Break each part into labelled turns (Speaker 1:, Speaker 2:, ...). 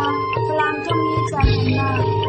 Speaker 1: พลังจงมีจากนา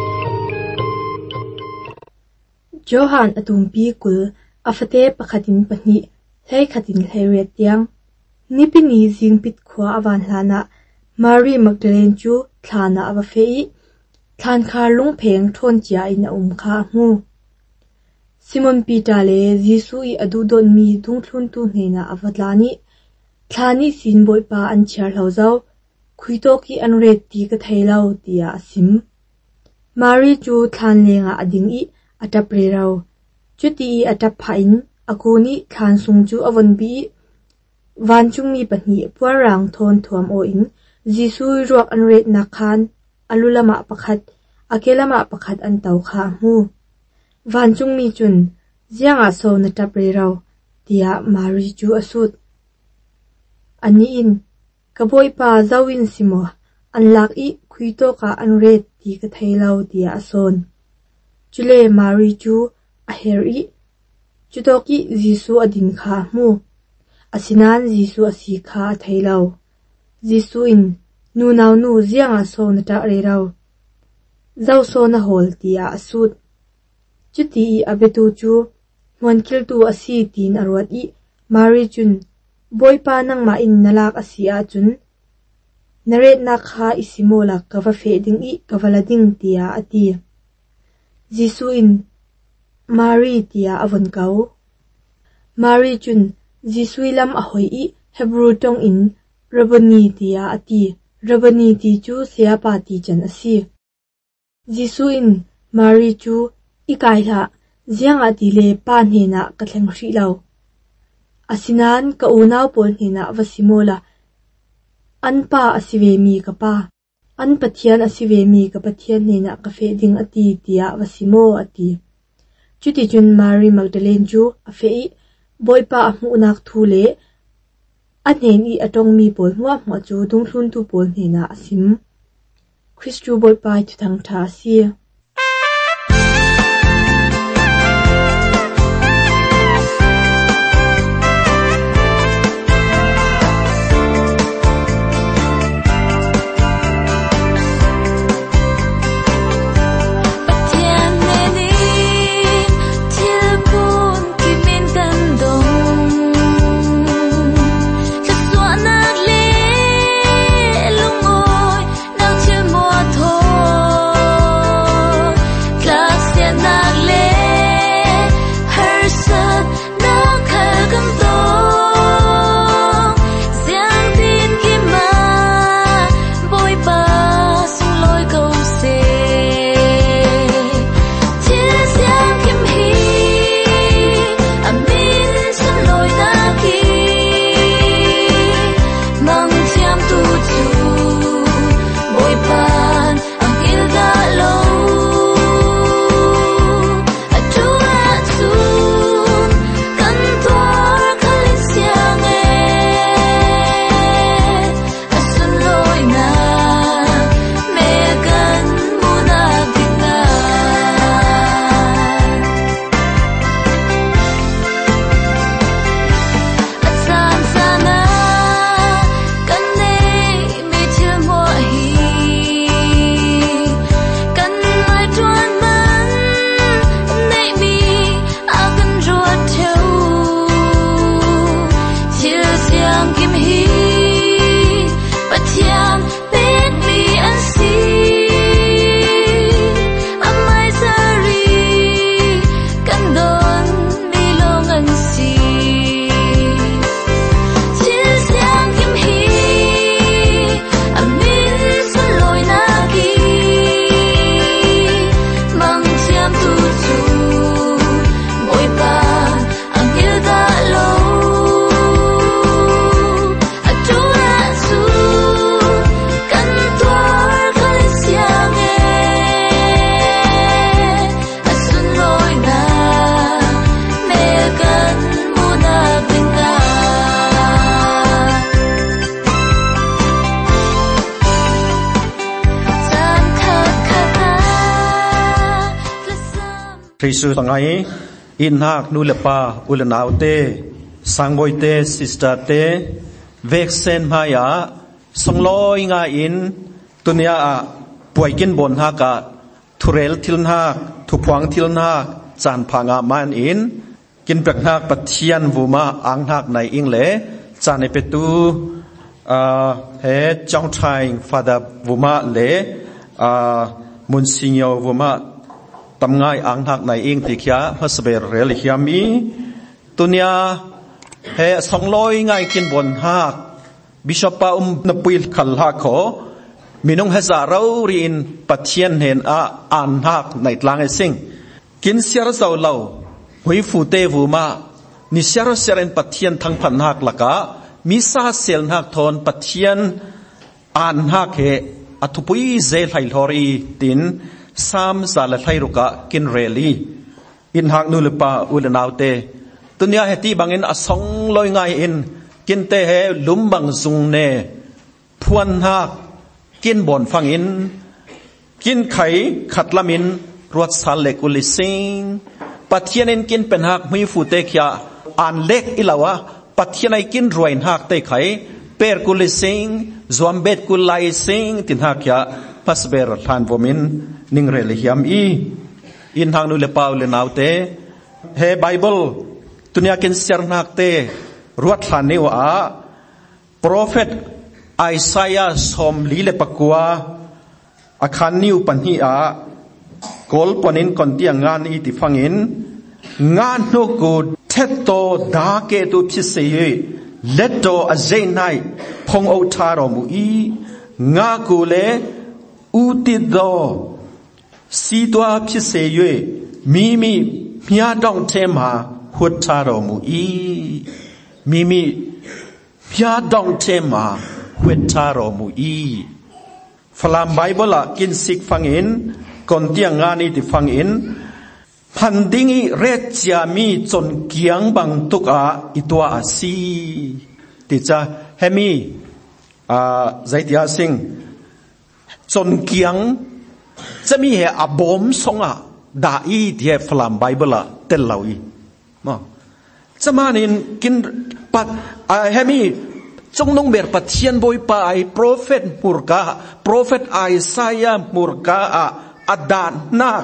Speaker 2: โจฮันอตุมปีกุลอาฟเตปขัดินปนิให้ขัดินให้เรียดยังนิปินีจิงปิดขวาอวันลานะมารีมักเดเลนจูทานะอวเฟอีทานคาลุงเพงทนจีอินคาหูซิมอนปีตาเลยิสุอีอดูดอนมีดุงทุนตุเนนะอวดลานิทานิสินบอยปาอันเชียร์เหล่าเจ้าคุยโตกีอันเรตตีกะไทยเล่าตียาซิมมารีจูทานเลงอดิงอีอัตเปรเราจุดที่อัตพาอินอากูนี่ทานสุงจูอวันบีวันจุงมีปนิปัวรังทนทวมโออินจิสุยรวกอันเรตนักขันอลุละมาปะขัดอาเกละมาปะขัดอันเตาขาหูวันจุงมีจุนเจียงอาโซนตับเรเราตียมารีจูอสุดอันนี้อินกบอยปาเจ้าวินสิโมอันลักอีคุยโตกาอันเรตตีกะไทยเราตียอาโซนจุเลมารีจูอาเฮรีจุดกีจิสุอดินขาหูอาสินานจิสุอาศิขาไทยเราจิสุอินนูนาวนูเจียงอาโซนตะเรเราเจ้าโซนโฮลตียอาสุดจุดที่อาเบตูจูวันคิลตูอาศิตินอรวดอีมารีจุนบอยปานังมาอินนลักอาศิอาจุนนเรตนักฮาอิสิโมลักกวาเฟดิงอีกวาลาดิงตียาอตีจิสุอินมารีตียาอวันเกามารีจุนจิสุยลำอหอยอีเฮบรูตงอินรับบนีตียาอตีรับบนีตีจูเสียปาตีจันอสีจิสุอินมารีจูอีกายละเจียงอดีเลปานเฮนะกะเทงรีเลาอาสินานกะอูนาวปนเฮนะวสิโมลาอันปาอสิเวมีกะปาอันปะเทียนอสิเวมีกะปะเทียนเฮนะกะเฟดิงอตีตียาวสิโมอตีจุติจุนมารีมักเดเลนจูอเฟอีบอยปาอมูนักทูเลอันเฮนีอตงมีปนหัวหัวจูดุงทุนตุปนเฮนะอสิมคริสตูบอยปาจุทังทาเซีย
Speaker 3: พระสุตั้งไงอินหักนูเลปาอุลนาวเตสังบอยเตสิสตาเตเวกเซนมายาสงลอยงาอินตัวเนี้ยป่วยกินบนหากะทุเรลทิลหากทุพวงทิลหากจานพางามันอินกินเปลือกหากปัทเทียนวูมาอังหากในอิงเลจานในเปตูเฮจองไทน์ฟาดาวูมาเลมุนซิญโยวูมาตำง่ายอังหากในอิงติขยาพัสเบรเรลิขยามีตัวเนี้ยเฮ200ง่ายกินบนหากบิชอปนปุยขัลหากโคมีน้องเฮซาเราเรียนปัทเทียนเห็นอ่านหากในกลางไอซิงกินเสียรสาวเหล่าหุยฟูเตวูมานิเสียรเสเรนปัทเทียนทั้งพันหากละกะมิซาเซลหากทอนปัทเทียนอ่านหากเฮอทุปุยเซลไฮลอรีตินสามซาลไฮรุกะกินเรลีอินหากนูลปาอุลนาวเตตุนยาเฮตีบังอิน200ง่ายอินกินเตเฮลุมบังซุงเนพวนหากกินบนฟังอินกินไข่ขัดละมินรวดสาเล็กอุลิซิงปัทเทียนินกินเป็นหักมีฟูเตกยาอ่านเล็กอิลาวะปัทเทียนไอกินรวยหักเตไข่เปรกุลิซิงจวมเบ็ดกุลไลซิงตินหักยาพัสเบรทานวมินนิงเรลิฮิมอีอินทางนุเลปาวเลนาวเตเฮไบเบิลตุนยากินเสียร์นักเตรวดทานนิวโปรเฟตไอซายาสมลีเลปกัวอาคารนิวปัญหีกอลปนินคนที่งานอีติฟังอินงานนกูเทตโตดาเกตุพิเศษเลตโตอเจนไนพงเอาทารมุอีงากูเลอุติโดสีตัวพิเศษมีมียาดองเทมาหุดทารมุอีมียาดองเทมาหุดทารมุอีฟลามไบเบิลกินสิกฟังอินคนที่งานนี้ที่ฟังอินพันดิ้งเรจยามีจนเกียงบังตุกอิตัวอาซีติจะเฮมีใจที่อาสิงจนเกียงจะมีเหตุบ่มสงดาอีที่ฟลามไบเบิลเตลลาวีมาจะมานินกินปัดเฮมีจงน้องเบิร์ปัทเทียนบอยไปโปรเฟตมูร์กาโปรเฟตไอซายามูร์กาอดาน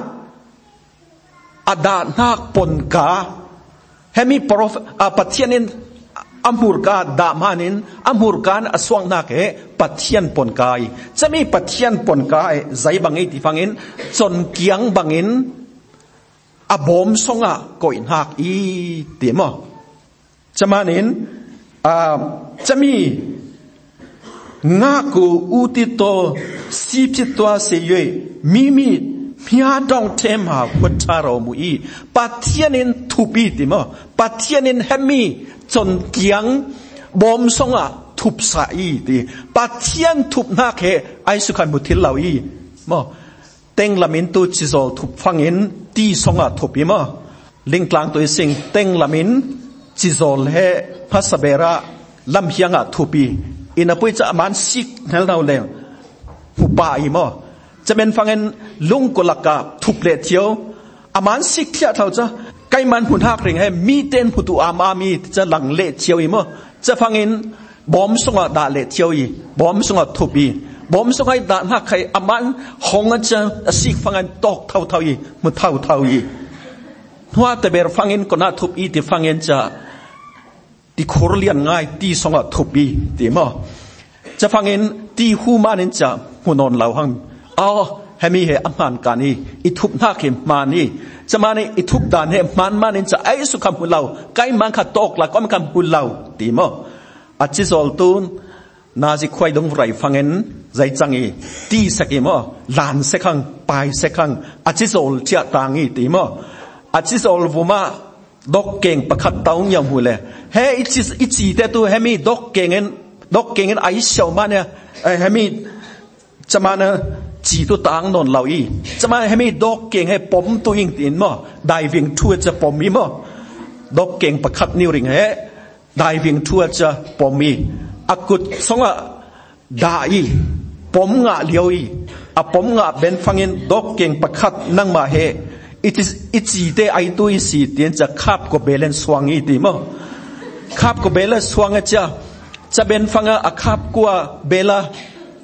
Speaker 3: นักปนกาเฮมีโปรเฟตปัทเทียนินอัมมูร์กาดามานินอัมมูร์กาอสวงนักเฮปัทเทียนปนกาจะมีปัทเทียนปนกาใจบังอิที่ฟังอินจนเกียงบังอินอบอมสงก่อยนักอีเตียมจะมานินจะมีงากูอุติโตสีพิตัวเสียมีพิอาดองเทมหาวัชารมุอีปัทเทียนินทุบีติมปัทเทียนินเฮมีจนเกียงบอมสงทุบสายติปัทเทียนทุบนักเฮไอสุขันบุติลลาวีมเต็งละมินตูจิโซทุบฟังอินตีสงทุบมลิงกลางตัวสิงเต็งละมินจิโซลเฮพัสเบระลำเฮียงทุบีอินาปุยจะมันสิกนั่นเราเลยหุบายมจะเป็นฟังเงินลุงกุลกาทุบเล็ดเที่ยวอามันสิกเที่ยวเท่าจะไกมันหุ่นหักเริงให้มีเต้นหุตุอามามีจะหลังเล็ดเที่ยวอีมจะฟังเงินบอมสงดาเล็ดเที่ยวอีบอมสงทุบีบอมสงให้ดาหักใครอามันหงจะสิกฟังเงินตกเท่าอีมุเท่าอีว่าแต่เบรฟังเงินก็น่าทุบอีที่ฟังเงินจะที่โครเลียนง่ายที่สงบทุบีที่มั้งจะฟังเห็นที่หูมานินจะหูนอนเหล่าหังให้มีเหตุอันมันกันนี่อิทุบหน้าเข็มมานี่จะมาในอิทุบด่านเหตุมันนินจะไอ้สุขหูเหล่าใกล้มันขัดตกละก็มันคำหูเหล่าที่มั้งอาจจะสอลตูนนาจิควายดงไรฟังเห็นใจจังอีที่สักมั้งลานสักครั้งไปสักครั้งอาจจะสอลเจียต่างอีที่มั้งอาจจะสอลฟูมาดอกเก่งประคัตเต้ายำหูเลยเฮ้อิจิแต่ตัวเฮมีดอกเก่งไอเสียวมาเนี่ยเฮมีจะมาเนี่ยจีตัวต่างนนเหล่าอีจะมาเฮมีดอกเก่งให้ปมตัวยิงตีนมั้งได้วิ่งทั่วจะปมมีมั้งดอกเก่งประคัตนิ้วริงเฮ้ได้วิ่งทั่วจะปมมีอากุดสงะได้ปมงะเลี้ยวอีปมงะเป็นฟังเงินดอกเก่งประคัตนั่งมาเฮอิจีเตไอตัวอีสีเตียนจะคาบกับเบลนสวงอีตีมั้งคาบกับเบลนสวงจะเป็นฟังอาคาบกัวเบลา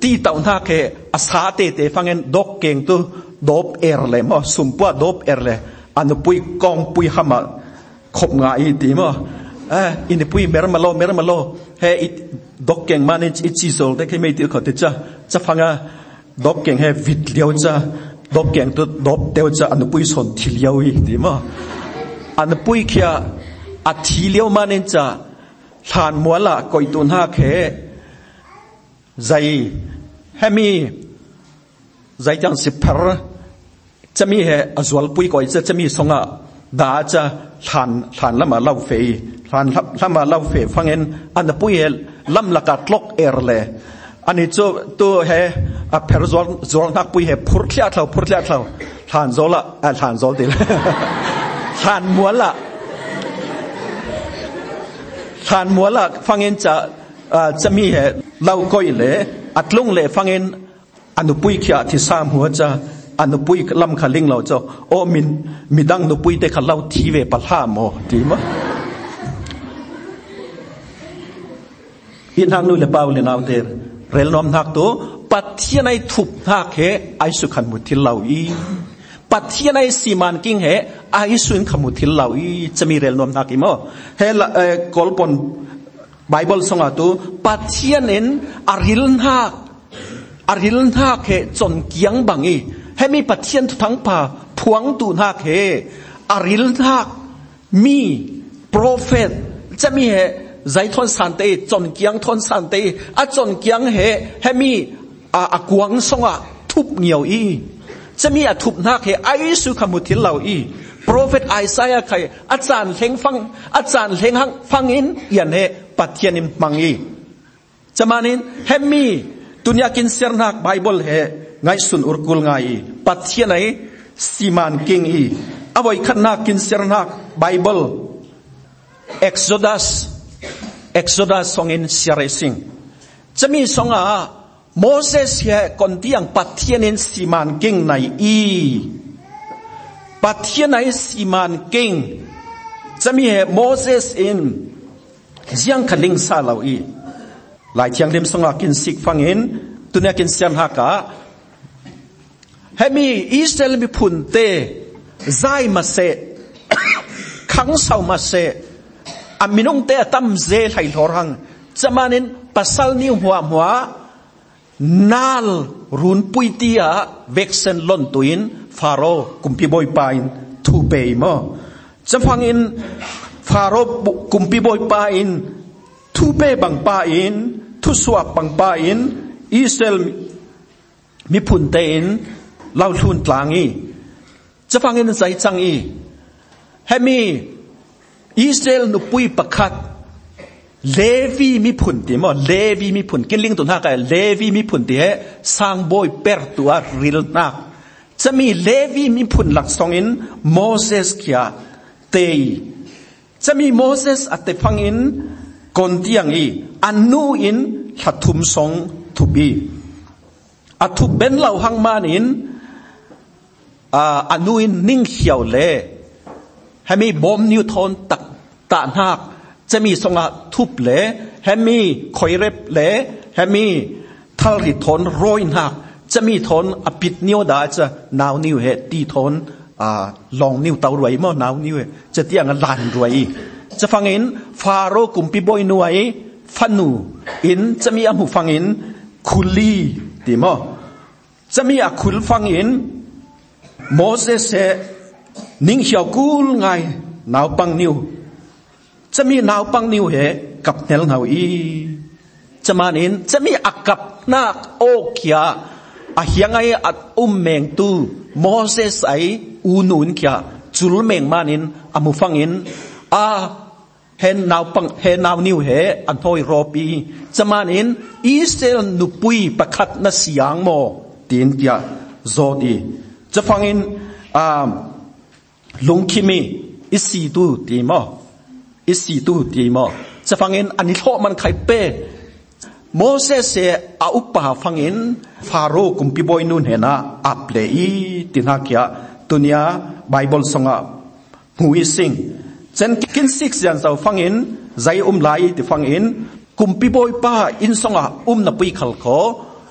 Speaker 3: ตีเต่าหน้าแค่อาสาเตะฟังเงินดอกเก่งตัวดบเอร์เลยมั้งสุ่มปัวดบเอร์เลยอันปุยกองปุยขมาขบงาอีตีมั้งอินปุยเมรมาโลเฮ้ดอกเก่งมันอิจิโซลได้แค่ไม่ตีเขาติดจะฟังดอกเก่งเฮ้วิดเลียวจะดอกเก่งตัวดบเดียวจะอันปุยสนทีเลียวอีตีมั้งอันปุยแค่อัดทีเลียวมันจะทานมัวละก่อยตุนห้าแค่ใจให้มีใจจังสิบเพรจะมีเหอจวลปุยก่อยจะมีสงะดาจะทานละมาเล่าเฟยทานละมาเล่าเฟยฟังเงินอันปุยลำละกัดลกเอร์เลยอันนี้ตัวเหเพรจวลนักปุยเหพุทธะเราทานโซละทานโซลดีเลยทานมัวละฟังเงินจะมีเหเล่าก้อยเลยอัดลงเลยฟังเงินอันปุยขี้ที่สามหัวจะอันปุยลำขลิงเราจะโอ้มิดังนปุยได้ขเล่าทีเวปะล่ามดีมั้ยอินทางนู้นเลยเปล่าเลยนาวเดรเรลนอมนักตัวปัจเจียในทุบนักเหไอสุขันมุทิลเหล่าอีปัจเจียในสีมันกิ้งเหไอสุนขมุทิลเหล่าอีจะมีเรลนอมนักอีมั้ยเฮลกอลปนไบเบิลสงตัวปัจเจียนเอ็นอาริลนักเหจนเกียงบังอีให้มีปัจเจียนทั้งป่าพวงตูนักเหอาริลนักมีโปรเฟตจะมีเหใจทนสันติจนเกียงทนสันติจนเกียงเหให้มีกวางสงทุบเหนียวอีจะมีทุบนักเหไอสุขมุทิลเหล่าอีโปรเฟตไอซายาใครอาจารย์เฮงฟังอินยันเหปัจเจียนิมมังอีจะมานินให้มีตุนยากินเสียนักไบเบิลเหไงสุนอุรกุลไงปัจเจียนไหนสีมันกิงอีเอาไว้ขันนักกินเสียนักไบเบิลเอ็กโซดัสส่งอินเสียเรซิงจะมีส่งโมเสสเหคนที่ยังปัจเจียนินสีมันกิงในอีปัจเจียนไหนสีมันกิงจะมีเหโมเสสอินยังขันลิงซาเหล่าอีหลายเที่ยงเดิมสงกินสิกฟังเห็นตุนยากินเสียนหักให้มีอิสราเอลมีพุ่นเตใจมาเสขังเสามาเสอามินงเตตั้มเจไหลทอรังจะมาเน้นปัสสาวนิวหัวนาลรุนปุยเตียเวกเซนลอนตุยนฟาโรกุมพิบอยปายทูเปย์มั้งจะฟังเห็นฟาโรกุมพิบอยปายทูเปย์บังปายทุสวบบังปายอิสราเอลมีพุ่นเตนเล่าทุนกลางอีจะฟังเห็นใจจังอีให้มีอิสราเอลนุปุยประคัดเลวีมีพุ่นตีมั้งเลวีมีพุ่นกินลิงตุนหักเลวีมีพุ่นตีสร้างบอยเปิดตัวริลนักจะมีเลวีมีพุ่นหลักสองอินโมเสสเขียเตยจะมีโมเสสอัตฟังอินคนที่ยังอีอันนู้อินหัดทุมสองทุบีอัทุบเบนเหล่าหังมานินอันนู้อินนิ่งเขียวเล่ให้มีบอมนิวทอนตักตาหักจะมีสงะทุบเล่ให้มีคอยเร็บเล่ให้มีทัลริทอนโรยหักจะมีทอนอปิดนิ้วดาจะนาวนิ้วเหตีทอนลองนิ้วเตารวยมั้งนาวนิ้วจะเตียงลานรวยจะฟังอินฟาโรกุมปิบอยนวยฟันูอินจะมีอาหูฟังอินคุลีดีมั้งจะมีอาคุลฟังอินโมเสสนิ่งเขียวกูลไงนาวปังนิวจะมีนาวปังนิวเหกับเนลนาวอีจะมาอินจะมีอากับนาโอเคียอาเฮียงไงอัดเมงตูโมเสสไออูนูนเคียจุลเมงมานินอาหูฟังอินเห็นนาวปังเห็นนาวนิวเหอันทอยรอปีจะมาอินอิสราเอลนุปุยประคัดนัสยางโมตีนเดียโจดีจะฟังอินลุงคิมีอิสีตูตีมอจะฟังอินอันนี้โทมันใครเป้โมเสสอาอุปาฟังอินฟาโรกุมปิบอยนุนเห็นอัปเลอีตินหักยาตุนียไบเบิลสงะหูอิสิงเช่นกินซิกยันสาวฟังอินใจไลที่ฟังอินกุมปิบอยป้าอินสงะนับปีขลโค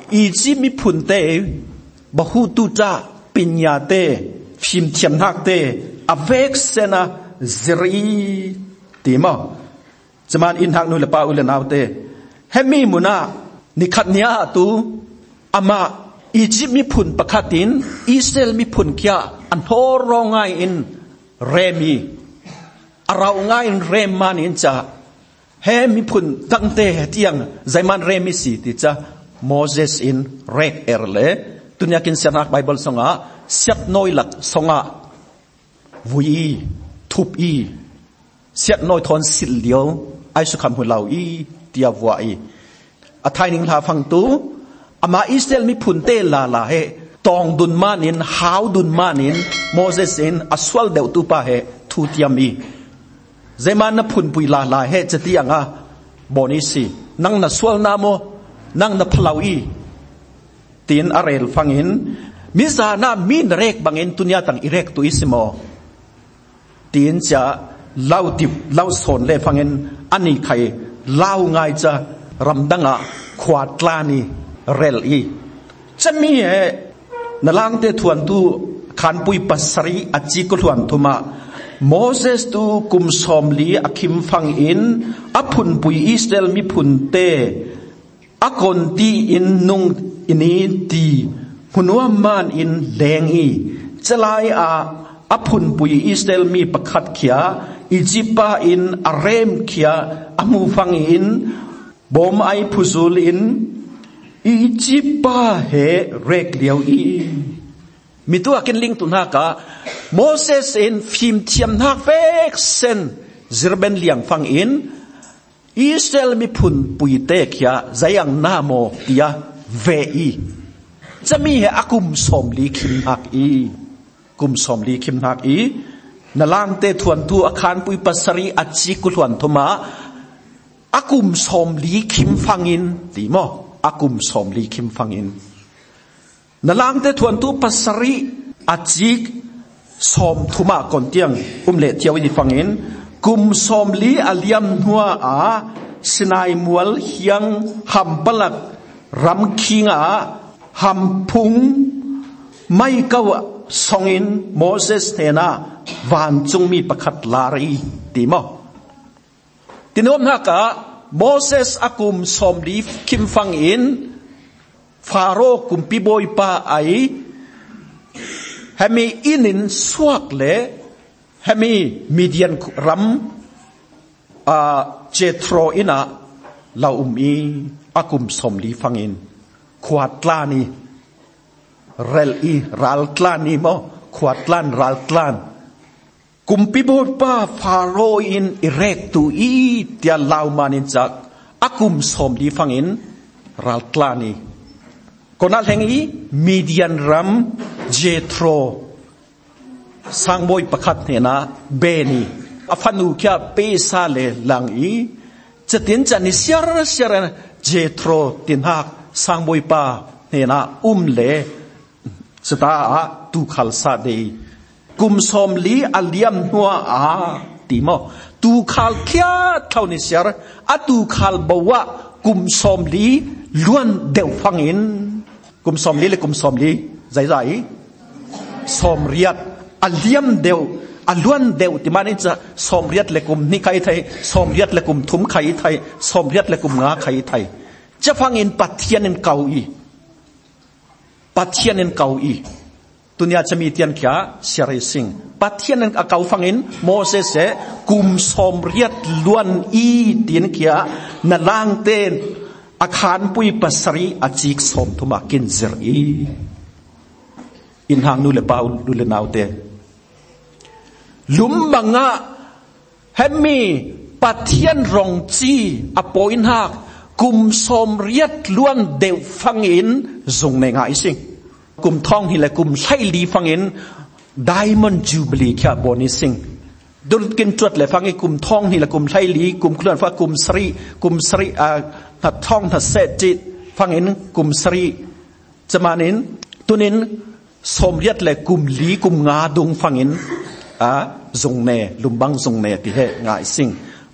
Speaker 3: อีจิปต์มีผุนเตบะฮูตุจ้าปิญญาเตฟิมเทียมนักเตอเวกเซนาซิรีตีมอจะมันอินทักนุเลปาอุเลนาวเตเฮมีมุนานิขัดเนียตูอามาอียิปต์มีผุนประคตินอิสราเอลมีผุนขี้อันโทรองไงอินเรมีเราไงอินเรมานินจ้าเฮมีผุนตั้งเตะเตียงใจมันเรมิสิติจ้าโมเสสอินเรกเอร์เลตุนยากินเสียนักไบเบิลสงะเสียดน้อยหลักสงะวุยทุบอีเสียดน้อยทอนสิลเลียวไอสุขำหัวเราอีเตียวัวอีอัทายนิงลาฟังตูอามาอิสราเอลมีผุนเตลาลาเฮตองดุนมานินหาวดุนมานินโมเสสอินอสวลเดวตุปาเฮทูเตียมีใจมันนับผุนปุยลาลาเฮจะที่ยังอ่ะบอนิสีนั่งนัสวลนาโมนั่งนับพลาวอีตีนอาเรลฟังอินมิซานามินเรกบังอินตุนยาตังอิเรกตุอิสโมตีนจะเล่าดิบเล่าสอนเลยฟังอินอันนี้ใครเล่าไงจะรำดังอ่ะขวาดลานีเรลอีจะมีนลังเตทวนตูขันปุยปัสรีอจิกทวนทุมาโมเสสตูกุมสอมลีอคิมฟังอินอพุนปุยอิสราเอลมีพุนเตอากอนตีอินนุงอินีตีหุนวามานอินแดงอีจะลายอพุนปุยอิสราเอลมีประคัดเขียอีจิปาอินอาเรมเขียอมูฟังอินบอมไอพุซูลอินอีจิปาเฮเรกเลียวอีมีตัวกินลิงตุนากะโมเสสอินฟิมเทียมนักเวกเซนซิรเบนเลียงฟังอินอิสราเอลมีพุนปุยเตกยาใจยังนาโมตียาเวอีจะมีเหอากุมสมลีคิมนักอีกุมสมลีคิมนักอีนลังเตทวนตัวอาคารปุยปัสรีอจิกุทวนทมาอากุมสมลีคิมฟังอินตีโมอากุมสมลีคิมฟังอินนลังเตทวนตัวปัสรีอจิกสมทุมาก่อนเตียงเลเทียวดิฟังอินกุมสมลีอาเลียมหัวสนายมวลเฮียงหัมปลักรำคิงหัมพุงไม่เก้าสองอินโมเสสเทนาวานจงมีประคัดลารีตีมอตินอมนักโมเสสอากุมสมลีคิมฟังอินฟาโรกุมปิโบยปาไอให้มีอินินสวกเลให้มีมีเดียนรำเจโทรอินะลาอุมีอากุมสมลีฟังอินขวาดลานีเรลอีรัลตลานีโมขวาดลานรัลตลานกุมปิบูปาฟาโรอินอิเรกตูอีเตียลาวมานิจักอากุมสมลีฟังอินรัลตลานีคนนั้นแห่งนี้มีเดียนรัมเจโทรสังบอยประคัดเนี่ยนะเบนีอฟันูแค่เปซาเลหลังอีจะตินจะนิเสียร์เจโทรตินหักสังบอยปาเนี่ยนะเลสตาตูขัลซาเดกุมสมลีอัลเลียมนัวติโมตูขัลแค่เท่านิเสียร์ตูขัลบอกว่ากุมสมลีล้วนเดวฟังอินกุมสมลีเลยกุมสมลีใจสมเรียดอัลเลียมเดวอัลล้วนเดวที่มันจะสมเรียดเลยกุมนิไคไทยสมเรียดเลยกุมทุมไคไทยสมเรียดเลยกุมงาไคไทยจะฟังอินปัทเทียนอินเกาอีปัทเทียนอินเกาอีตุนยาจะมีเทียนขี้เสียริสิงปัทเทียนอินเกาฟังอินโมเสสกุมสมเรียดล้วนอีเทียนขี้นลางเตนอาคารปุยปัสรีอจิกสมทุมากินเซรีอินหางนูเลปานูเลนาวเตลุมบังะเฮมีปัทเทียนรองจีอโปอินหักกุมสมเรียดล้วนเดวฟังอินจงในงายสิงกุมทองที่ละกุมไซลีฟังอินไดมอนด์จูบลีแค่บอนิสิงดุลกินจวดเลยฟังไอ้กุมทองที่ละกุมไซลีกุมเคลื่อนฟ้ากุมสรีถัดทองถัดเศษจิตฟังอินกุมสรีจะมานินตัวนินสมเรียดเลยกุมลีกุมงาดุงฟังอินจงเนลุมบังจงเนที่เหงายสิง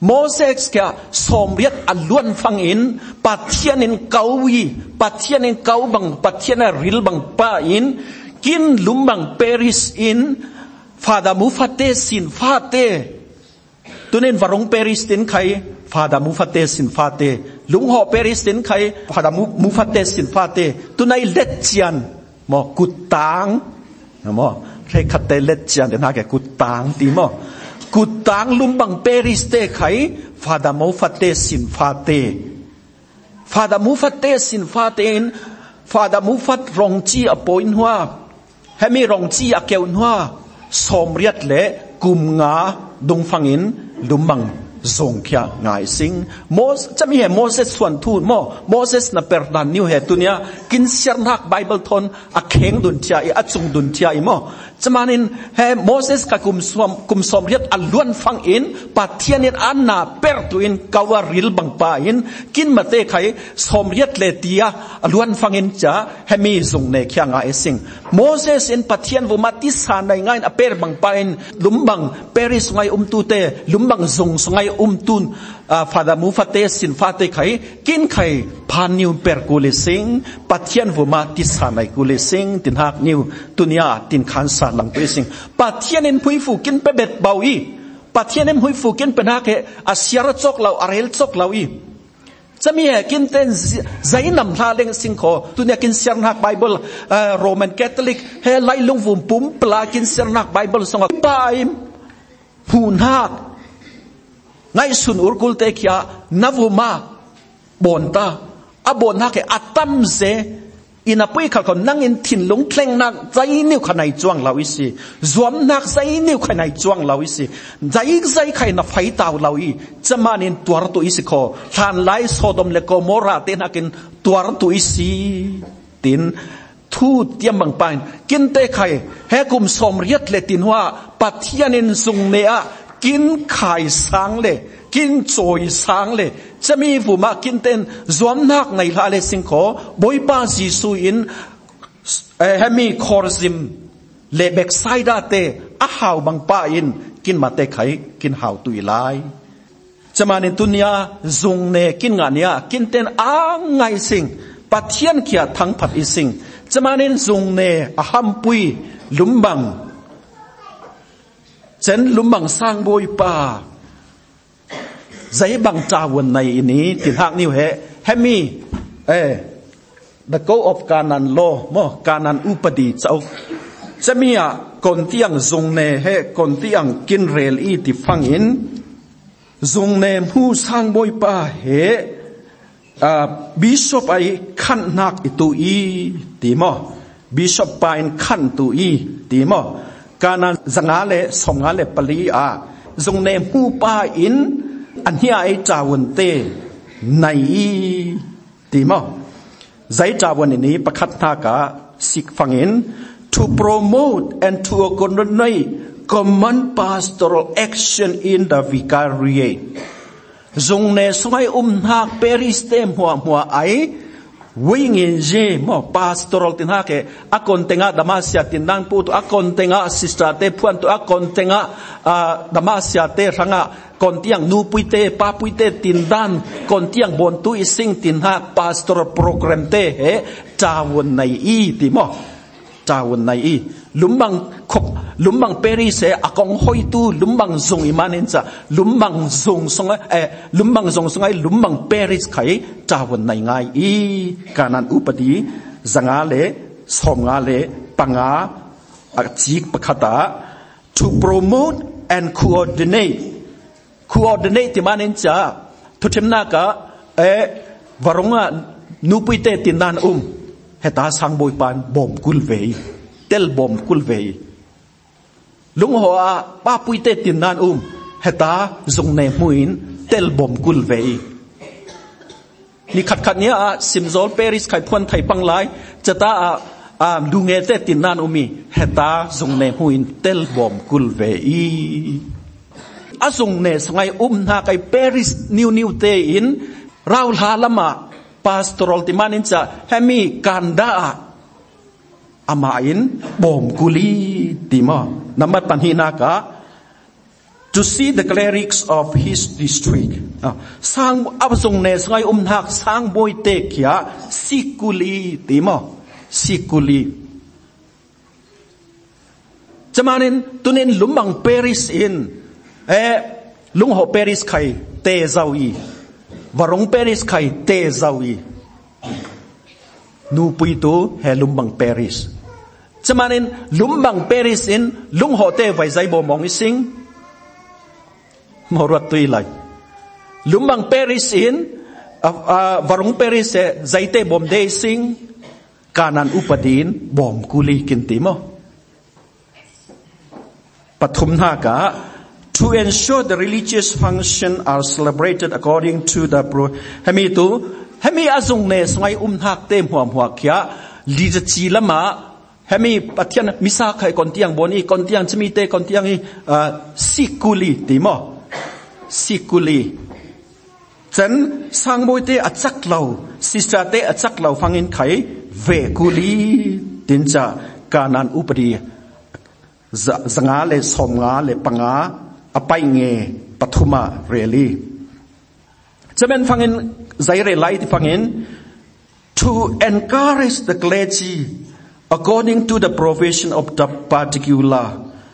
Speaker 3: โมเสสแกสมเรียดอันล้วนฟังอินปัทเทียนินเกาวีปัทเทียนินเกาบังปัทเทียนริลบังป้าอินกินลุมบังเปริสอินฟาดามูฟัตเตสินฟาเตตัวนี้วรงเปริสตินใครฟาดามูฟัตเตสินฟาเตลุงหอเปริสตินใครฟาดามูฟัตเตสินฟาเตตัวนี้เลตเจียนมอกุตตังนะมอใครขัดเตเลตเจียนเดี๋ยวน่าแกกุตตังตีมอกุตตังลุมบังเปริสเตใครฟาดามูฟัตเตสินฟาเตฟาดามูฟัตเตสินฟาเตนฟาดามูฟัตรองจีอปอยน์ว่าให้มีรองจีอเกวนว่าสมเรียดเละกุมงาดุงฟังอินลุมบังทรงเขียง่ายสิงโมสจะมีเหตุโมเสสส่วนทูตโมเสสน่ะเปิดดันนิวเหตุตัวเนี้ยกินเสียนักไบเบิลทนอักเข่งดุนเทียอัจงดุนเทียจะมานินเหตุโมเสสกับกุมสมเรียดอัลล้วนฟังอินปัทเทียนินอันน่ะเปิดตัวอินกาวาริลบังปาอินกินมาเตะไขสมเรียดเลตียอัลล้วนฟังอินจะให้มีทรงเนเขียง่ายสิงโมเสสอินปัทเทียนวุมาติสานในง่ายอเปิดบังปาอินลุมบังเปริสไงตูเตลุมบังทรงไงตุนฟาดามูฟาเตสินฟาเตไขกินไขพานิวเปรกูเลสิงปัทเทียนวุมาติสานในกูเลสิงตินหักนิวตุนียตินขันสานหลังตัวสิงปัทเทียนเอ็นพุยฟูกินเปเบ็ดเบาอีปัทเทียนเอ็นพุยฟูกินเป็นหักอาเซียร์จอกเราอาเรลจอกเราอีจะมีเหตุกินเต้นใจนำลาเลงสิงขอตัวนี้กินเสียงนักไบเบิลโรมันแคทอลิกเฮไลลุงวุ่มปุ่มปลากินเสียงนักไบเบิลสงบไปผูนหักไงสุนอุรกุลเตคียนวุมาบนตาอบนหักอัตตัมเซอินาปุยเขานั่งอินถิ่นหลงเคร่งนักใจนิ้วขนายจ้วงเราอิสิรวมนักใจนิ้วขนายจ้วงเราอิสิใจใครนับไฟตาวเราอีจะมานินตัวรตุอิสิโคทานไลโซดมเลโกโมราเตนักินตัวรตุอิสิตินทูตเตรียมบังปานกินเตไข่ให้กุมสมเรียดเลตินว่าปัทยานินซุงเนียกินไข่สังเลกินโจยสังเลจะมีผู้มากินเต้นรวมนักในลาเลสิงโคบอยป้าจีซูอินให้มีคอร์ซิมเลเบกไซดาเตอาหาวบังป้าอินกินมาเตไข่กินหาวตุยไลจะมาในตุนยาซุงเนกินงานเนี้ยกินเต้นอ้างไงสิงปัทยันเขียทั้งผัดอีสิงจะมาในซุงเนอาหัมปุยลุมบังเจนลุมบังสร้างบอยป่าใจบังจาวันในนี้ติดหักนิ้วเฮมีthe go of การนันโลมอการนันอุปดีเจ้าจะมีคนที่ยังทรงเนเฮคนที่ยังกินเรลอีติฟังอินทรงเนผู้สร้างบอยป่าเฮบิชอปไอขันนักตัวอีตีมอบิชอปไปขันตัวอีตีมอการนั้นสังหารเลสงหารเลปลีอาทรงเนผู้ป่าอินอันนี้ไอจาวันเตในตีมอใจจาวันนี้ประคัตนากาสิกฟังอิน to promote and to coordinate common pastoral action in the vicariate ทรงเนสมัยหักเปริสเตมหัวไอวิ่งเงินเจมอพาสตอรัลตินหักอากอนเตงะดามาเซียตินดังพูดอากอนเตงะสิสตาเตพวนตัวอากอนเตงะดามาเซียเตรังะก่อนที่ยังนูปุยเตปาปุยเตตินดันก่อนที่ยังบนตุอิสิงตินหักพาสตอรัลโปรแกรมเตจาวนในอีติมอจาวนในอีลุมบังเปริเสอากองหอยตูลุมบังซงอิมานินจะลุมบังซงสงลุมบังซงสงไอลุมบังเปริสไขจาวันในไงอีการนั้นอุปดีสังอาเลสมงาเลปังอาจิกปะคตา to promote and coordinate ที่มานินจะทุกทีมนักวารงะนูปุยเตตินนานเหตุสังบอยปานบ่มกุลเวเตลบ่มกุลเวลุงหัวป้าปุยเตตินนานเหตุทรงเนมุยนเตลบ่มกุลเวนี่ขัดเนี้ยซิมโซลเปริสไข่พวนไทยปังไลจะตาดูเงเตตินนานมีเหตุทรงเนมุยนเตลบ่มกุลเวทรงเนสไงนาไก่เปริสนิวเตอินเราหาละมาpastoral timanin sa hemi kanda amain bom kuli timo namat panhina ka to see the clerics of his district สร้างอับทรงเนสไงหักสร้างบอยเตกยาสิกุลีติมอสิกุลีจะมาเน้นตัวเน้นลุมบังเปริสอินลุงหัวเปริสไข่เตซาวีวารงเปริสไข่เตซาวีนูปุยตูเฮลุมบังเปริสจะมาเน้นลุมบังเปริสอินลุงหัวเตไว้ใจบ่มองอิสิงมรดตุยเลยลุมบังเปริสอินวารงเปริสใจเตบ่มเดสิงการนันอุปดีนบ่มกุลีกินติมอปฐุมนากะ to ensure the religious function are celebrated according to theให้มีอาซุงเนสไงหักเต็มหัวเขียลีจะจีละมาให้มีปัทยานมิซาไข่ก่อนเตียงบนอีก่อนเตียงจะมีเตก่อนเตียงอีสิกุลีติมอสิกุลีฉันสร้างบอยเตอจักเราสิสาเตอจักเราฟังอินไข่เวกุลีตินจะการนันอุปดีสงาเลสมงาเลปังงาอภัยเงปฐุมาเรลีจะเป็นฟังอินใจเรลัยที่ฟังอิน to encourage the clergy according to the provision of the particular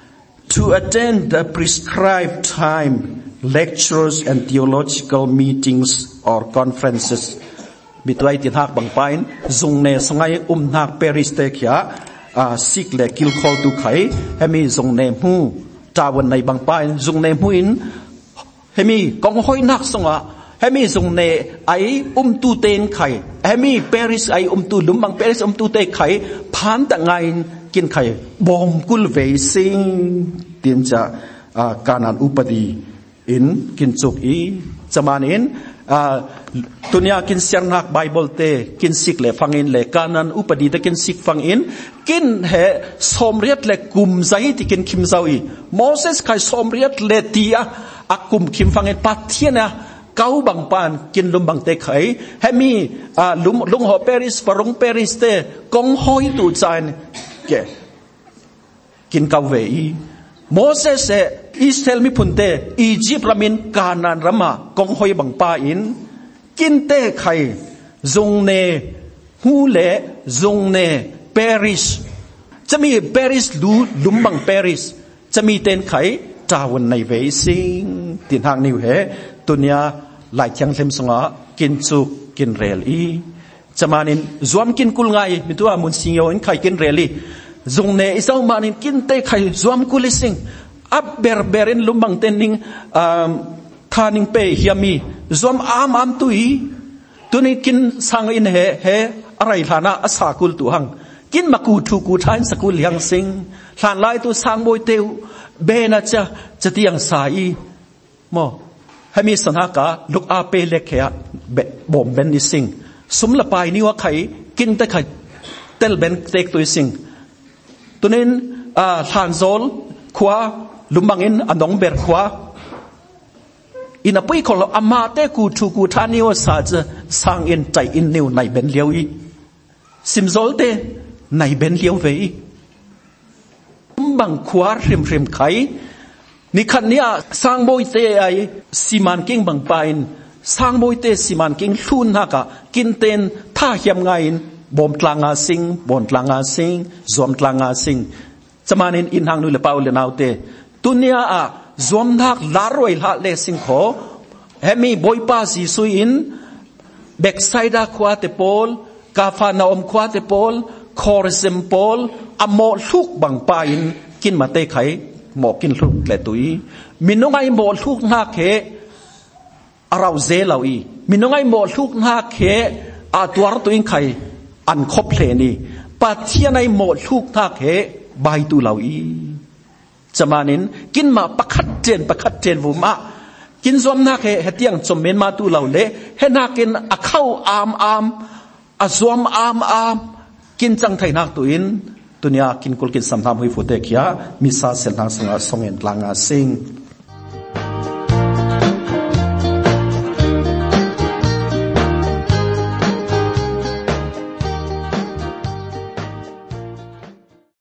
Speaker 3: to attend the prescribed time lectures and theological meetings or conferences บิดไว้ที่หักบางปายจงเนสไงหักเปริสเตกยาสิกเลกิลคอลตุไขให้มีจงเนมูจาวันในบางปายจงเนมูอินให้มีกองห้อยนักสงะให้มีจงเนไอตูเตนไข่ให้มีเปริสไอตูลุมบางเปริสตูเตไข่ผ่านแต่ไงกินไข่บอมกุลเวซิงเตียนจะการนันอุปดีอินกินจุกอีจะมาอินตุนยากินเสียงนักไบเบิลเตกินสิกเลฟังอินเลการนั้นอุปดีแต่กินสิกฟังอินกินเหสมเรียดเลกุมใจที่กินคิมเซาอีโมเสสใครสมเรียดเลตีอะอักกุมคิมฟังอินปัทเทียนะเก้าบังปานกินลุมบังเตไขให้มีลุงหัวเปริสฟรงเปริสเตกงหอยตูใจนแกกินเกาเวอีโมเสสอิสราเอลมิพุนเตอียิปต์รามินกานันรามากงหอยบังปาอินกินเตไข่จงเนฮูเลจงเนเปริสจะมีเปริสลุมบังเปริสจะมีเตนไข่จาวันในเวซิงตินทางนิวเฮตุนยาหลายจังเซมสงะกินสุกกินเรลีจะมานินรวมกินกุลไงมีตัวมุนสิงโยนไข่กินเรลีจงเนอิสรามานินกินเตไข่รวมกุลิสิงอับเบรินลุมบังเตนิงทานิงเปฮิยามีรวมอามตุยตัวนี้กินสังอินเฮอะไรฐานะอาสากุลตัวหังกินมากูทูกูทานสกุลยังสิงหลานไล่ตัวสังโบยเตวเบน่าจะที่ยังสายมอให้มีสถานการณ์ลูกอาเปเล็กแค่บ่มเบนนิสิงสมละไปนี่ว่าใครกินแต่ใครเตลเบนเตกตัวสิงตัวนี้ทานโซลขวาลุมบังอินอันดงเบรขวาอินาปุยคนเราอามาเตกูทูกูทานิวสาจะสร้างอินใจอินนิวในเบนเลียวอีซิมโซลเตในเบนเลียวเวอีลุมบังขวาริมไข่นี่ขันนี้สร้างโบยเตไอสิมันกิ้งบังปายสร้างโบยเตสิมันกิ้งทุนนักกินเตนท่าเหียมไงบ่มตลางอาสิงบ่มตลางอาสิงจอมตลางอาสิงจะมาเน้นอินทางนู่นเลยเปล่าเลยนาวเตตุเนียจอมนักลารวยละเลสิงขอเฮมีบอยป้าสีสุอินเบกไซดาควาเตโปลกาฟานาอมควาเตโปลคอร์เซมโปลอโมลุกบังปายกินมาเตไขหมอกินลูกแหละตุยมินงไงหมอลูกนาเคเราเซลเอาอีมินงไงหมอลูกนาเคตัวรตุยไข่อันคบเลนี่ปัจเจียในหมอลูกนาเคใบตุเราอีจะมานินกินมาประคัดเจนวุมากินซอมนาเคเฮตียงจมเมนมาตุเราเละเฮนากินเข้าอามซอมอามกินจังไทยนักตุอินตัวนี้กินกุลกินสัมทามหุยฟุเตกยามิซาเซลทางสงะสงเงินลางาซิง